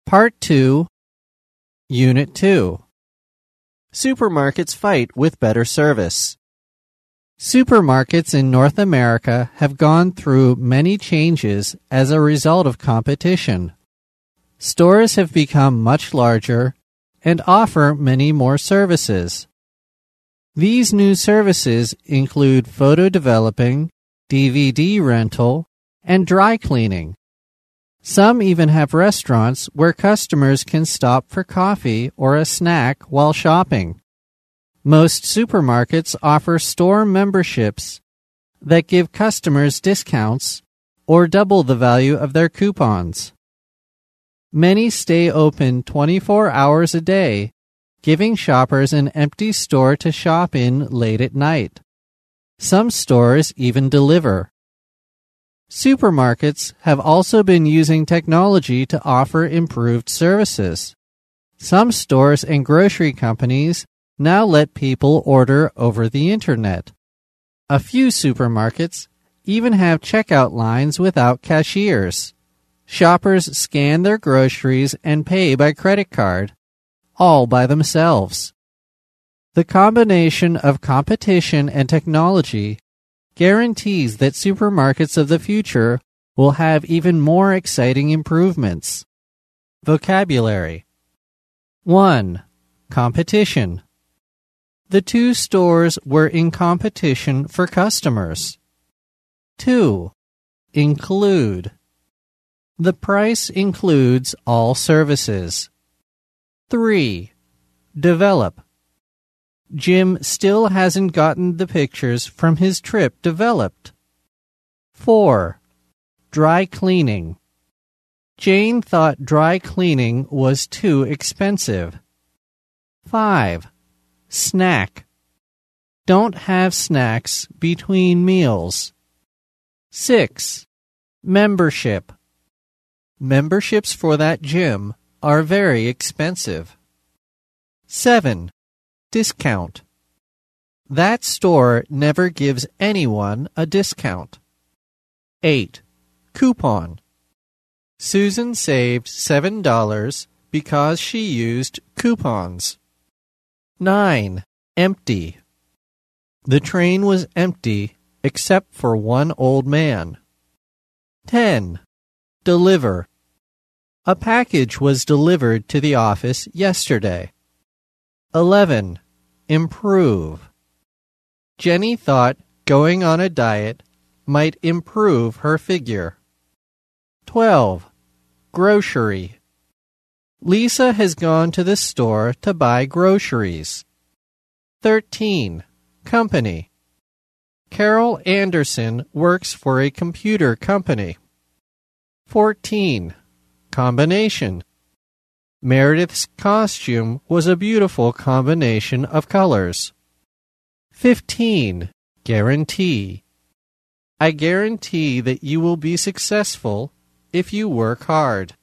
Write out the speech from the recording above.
Part 2, Unit 2. Supermarkets fight with better service. Supermarkets in North America have gone through many changes as a result of competition. Stores have become much larger and offer many more services. These new services include photo developing, DVD rental, and dry cleaning. Some even have restaurants where customers can stop for coffee or a snack while shopping. Most supermarkets offer store memberships that give customers discounts or double the value of their coupons. Many stay open 24 hours a day, giving shoppers an empty store to shop in late at night. Some stores even deliver. Supermarkets have also been using technology to offer improved services. Some stores and grocery companies now let people order over the internet. A few supermarkets even have checkout lines without cashiers. Shoppers scan their groceries and pay by credit card, all by themselves. The combination of competition and technology guarantees that supermarkets of the future will have even more exciting improvements. Vocabulary. 1. Competition. The two stores were in competition for customers. 2. Include. The price includes all services. 3. Develop. Jim still hasn't gotten the pictures from his trip developed. 4. Dry cleaning. Jane thought dry cleaning was too expensive. 5. Snack. Don't have snacks between meals. 6. Membership. Memberships for that gym are very expensive. 7. Discount. That store never gives anyone a discount. 8. Coupon. Susan saved $7 because she used coupons. 9. Empty. The train was empty except for one old man. 10. Deliver. A package was delivered to the office yesterday. 11. Improve. Jenny thought going on a diet might improve her figure. 12. Grocery. Lisa has gone to the store to buy groceries. 13. Company. Carol Anderson works for a computer company. 14. Combination. Meredith's costume was a beautiful combination of colors. 15. Guarantee. I guarantee that you will be successful if you work hard.